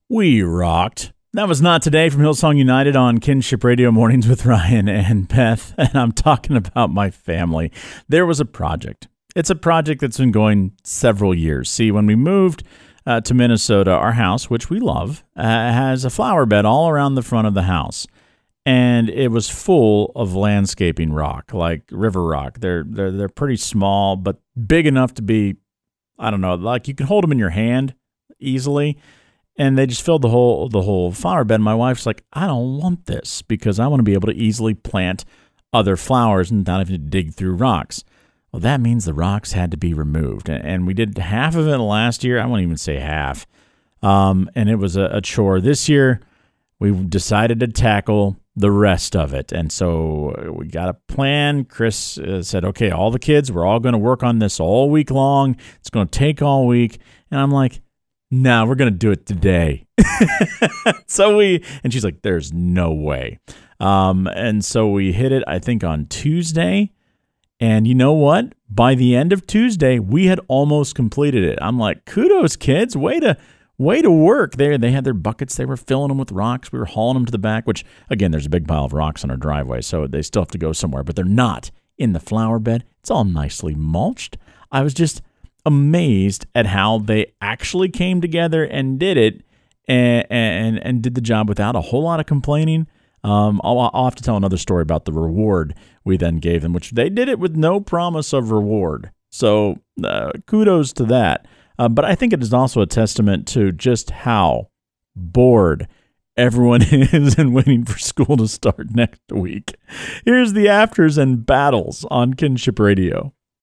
We rocked. That was Not Today from Hillsong United on Kinship Radio Mornings with Ryan and Beth, and I'm talking about my family. There was a project. It's a project that's been going several years. See, when we moved to Minnesota, our house, which we love, has a flower bed all around the front of the house, and it was full of landscaping rock, like river rock. They're pretty small, but big enough to be, I don't know, like you can hold them in your hand easily. And they just filled the whole flower bed. My wife's like, I don't want this because I want to be able to easily plant other flowers and not having to dig through rocks. Well, that means the rocks had to be removed. And we did half of it last year. I won't even say half. And it was a chore. This year, we decided to tackle the rest of it. And so we got a plan. Chris said, okay, all the kids, we're all going to work on this all week long. It's going to take all week. And I'm like, no, we're going to do it today. And she's like, there's no way. And so we hit it, I think, on Tuesday. And you know what? By the end of Tuesday, we had almost completed it. I'm like, kudos, kids. Way to work. They had their buckets. They were filling them with rocks. We were hauling them to the back, which, again, there's a big pile of rocks on our driveway, so they still have to go somewhere. But they're not in the flower bed. It's all nicely mulched. I was just amazed at how they actually came together and did it and did the job without a whole lot of complaining. I'll have to tell another story about the reward we then gave them, which they did it with no promise of reward. So kudos to that. But I think it is also a testament to just how bored everyone is and waiting for school to start next week. Here's the Afters and Battles on Kinship Radio.